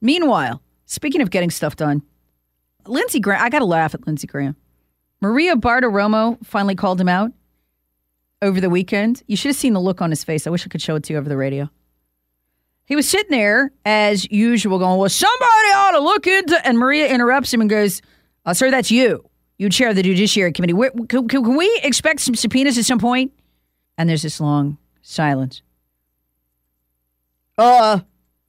Meanwhile, speaking of getting stuff done, Lindsey Graham, I got to laugh at Lindsey Graham. Maria Bartiromo finally called him out over the weekend. You should have seen the look on his face. I wish I could show it to you over the radio. He was sitting there, as usual, going, well, somebody ought to look into... And Maria interrupts him and goes, sir, that's you. You chair the Judiciary Committee. Can we expect some subpoenas at some point? And there's this long silence. Well,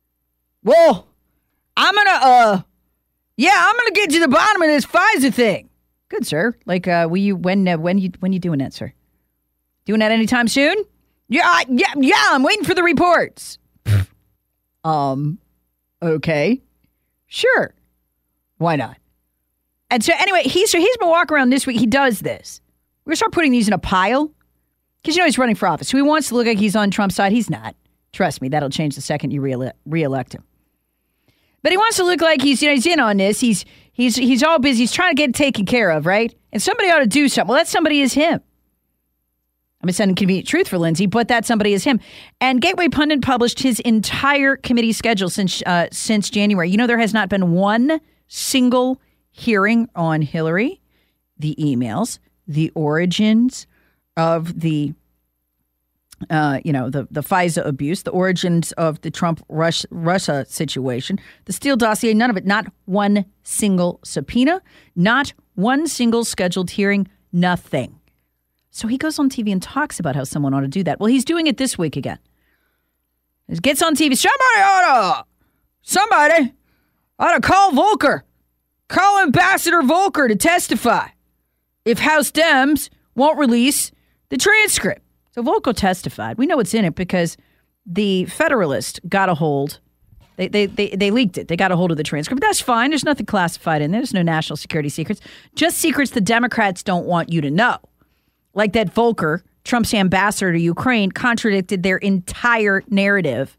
I'm gonna get to the bottom of this FISA thing. Good, sir. Like, when you doing that, sir? Doing that anytime soon? Yeah, I'm waiting for the reports. Okay. Sure. Why not? And so anyway, he's been walking around this week. He does this. We're going to start putting these in a pile. Because, he's running for office. So he wants to look like he's on Trump's side. He's not. Trust me, that'll change the second you reelect him. But he wants to look like he's in on this. He's all busy. He's trying to get it taken care of, right? And somebody ought to do something. Well, that somebody is him. I'm just saying convenient truth for Lindsey, but that somebody is him. And Gateway Pundit published his entire committee schedule since January. There has not been one single hearing on Hillary, the emails, the origins of the FISA abuse, the origins of the Trump-Russia situation, the Steele dossier, none of it, not one single subpoena, not one single scheduled hearing, nothing. So he goes on TV and talks about how someone ought to do that. Well, he's doing it this week again. He gets on TV, somebody ought to call Volker, call Ambassador Volker to testify if House Dems won't release the transcript. So Volker testified. We know what's in it because the Federalist got a hold. They leaked it. They got a hold of the transcript. But that's fine. There's nothing classified in there. There's no national security secrets. Just secrets the Democrats don't want you to know. Like that Volker, Trump's ambassador to Ukraine, contradicted their entire narrative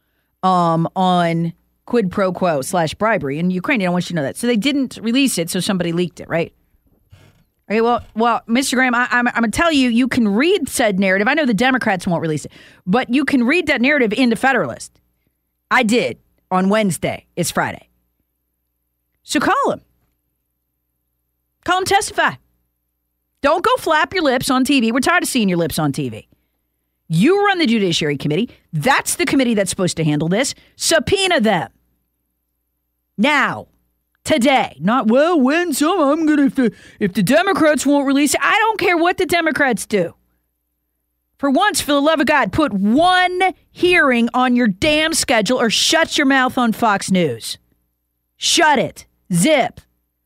on quid pro quo / bribery in Ukraine. They don't want you to know that. So they didn't release it, so somebody leaked it, right? Okay, well, Mr. Graham, I'm going to tell you, you can read said narrative. I know the Democrats won't release it, but you can read that narrative in the Federalist. I did on Wednesday. It's Friday. So call him. Call him testify. Don't go flap your lips on TV. We're tired of seeing your lips on TV. You run the Judiciary Committee. That's the committee that's supposed to handle this. Subpoena them. Now. Today. Not, when I'm going to, if the Democrats won't release it. I don't care what the Democrats do. For once, for the love of God, put one hearing on your damn schedule or shut your mouth on Fox News. Shut it. Zip.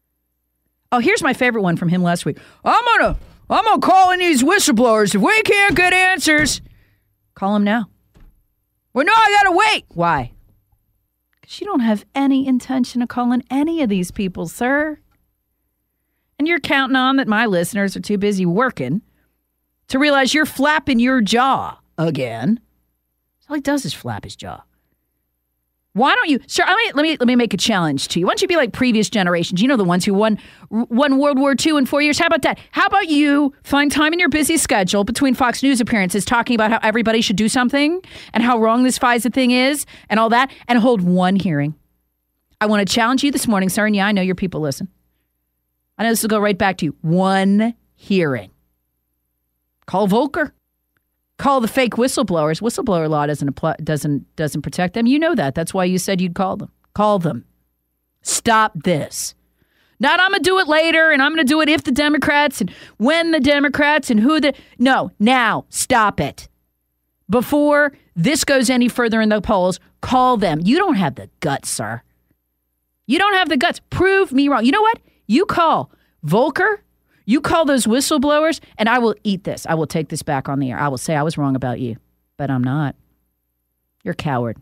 Oh, here's my favorite one from him last week. I'm gonna call in these whistleblowers. If we can't get answers, call them now. Well, no, I gotta wait. Why? Because you don't have any intention of calling any of these people, sir. And you're counting on that my listeners are too busy working to realize you're flapping your jaw again. All he does is flap his jaw. Why don't you, sir, let me make a challenge to you. Why don't you be like previous generations? You know, the ones who won World War II in 4 years. How about that? How about you find time in your busy schedule between Fox News appearances talking about how everybody should do something and how wrong this FISA thing is and all that, and hold one hearing. I want to challenge you this morning, sir, and yeah, I know your people listen. I know this will go right back to you. One hearing. Call Volker. Call the fake whistleblowers. Whistleblower law doesn't protect them. You know that. That's why you said you'd call them. Call them. Stop this. Not I'm going to do it later and I'm going to do it if the Democrats and when the Democrats and who the... No, now. Stop it. Before this goes any further in the polls, call them. You don't have the guts, sir. You don't have the guts. Prove me wrong. You know what? You call Volker. You call those whistleblowers, and I will eat this. I will take this back on the air. I will say I was wrong about you, but I'm not. You're a coward.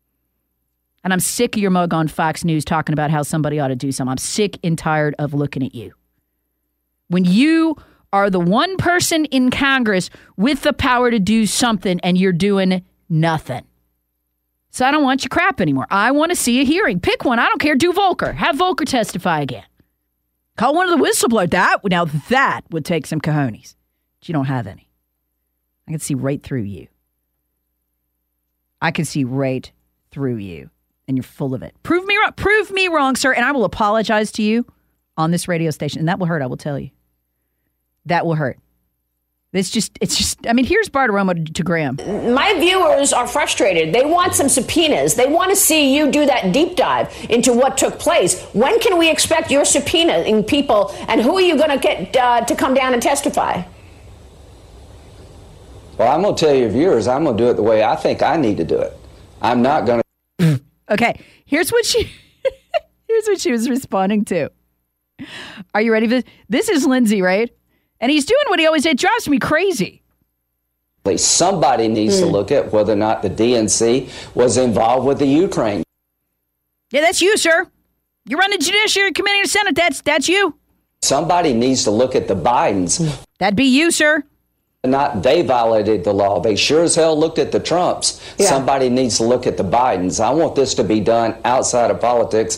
And I'm sick of your mug on Fox News talking about how somebody ought to do something. I'm sick and tired of looking at you. When you are the one person in Congress with the power to do something and you're doing nothing. So I don't want your crap anymore. I want to see a hearing. Pick one. I don't care. Do Volker. Have Volker testify again. Call one of the whistleblowers. That would take some cojones. But you don't have any. I can see right through you. And you're full of it. Prove me wrong, sir, and I will apologize to you on this radio station. And that will hurt, I will tell you. That will hurt. It's just, I mean, here's Bartiromo to Graham. My viewers are frustrated. They want some subpoenas. They want to see you do that deep dive into what took place. When can we expect your subpoenaing people, and who are you going to get to come down and testify? Well, I'm going to tell your viewers, I'm going to do it the way I think I need to do it. I'm not going to. Okay, here's what she was responding to. Are you ready for this? This is Lindsey, right? And he's doing what he always did. It drives me crazy. Somebody needs to look at whether or not the DNC was involved with the Ukraine. Yeah, that's you, sir. You run the Judiciary Committee or Senate. That's you. Somebody needs to look at the Bidens. That'd be you, sir. Not they violated the law. They sure as hell looked at the Trumps. Yeah. Somebody needs to look at the Bidens. I want this to be done outside of politics.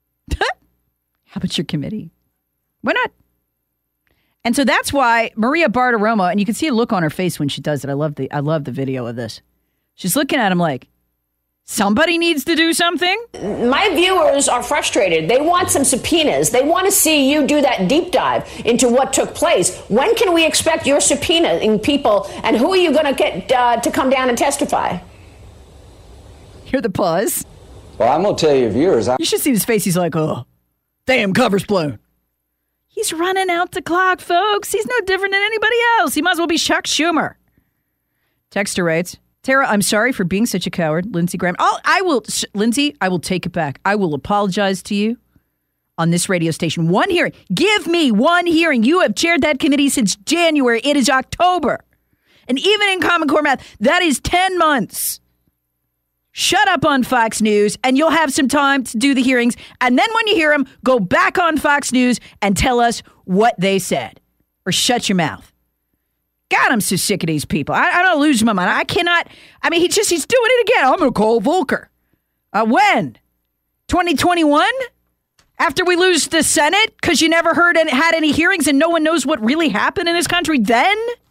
How about your committee? Why not? And so that's why Maria Bartiromo, and you can see a look on her face when she does it. I love the video of this. She's looking at him like, somebody needs to do something? My viewers are frustrated. They want some subpoenas. They want to see you do that deep dive into what took place. When can we expect your subpoenaing people, and who are you going to get to come down and testify? Hear the pause. Well, I'm going to tell your viewers. You should see his face. He's like, oh, damn, cover's blown. He's running out the clock, folks. He's no different than anybody else. He might as well be Chuck Schumer. Texter writes, Tara, I'm sorry for being such a coward. Lindsey Graham. Lindsey, I will take it back. I will apologize to you on this radio station. One hearing. Give me one hearing. You have chaired that committee since January. It is October. And even in Common Core math, that is 10 months. Shut up on Fox News, and you'll have some time to do the hearings. And then when you hear them, go back on Fox News and tell us what they said. Or shut your mouth. God, I'm so sick of these people. I don't lose my mind. I cannot. I mean, he's doing it again. I'm going to call Volker. When? 2021? After we lose the Senate? Because you never had any hearings and no one knows what really happened in this country then?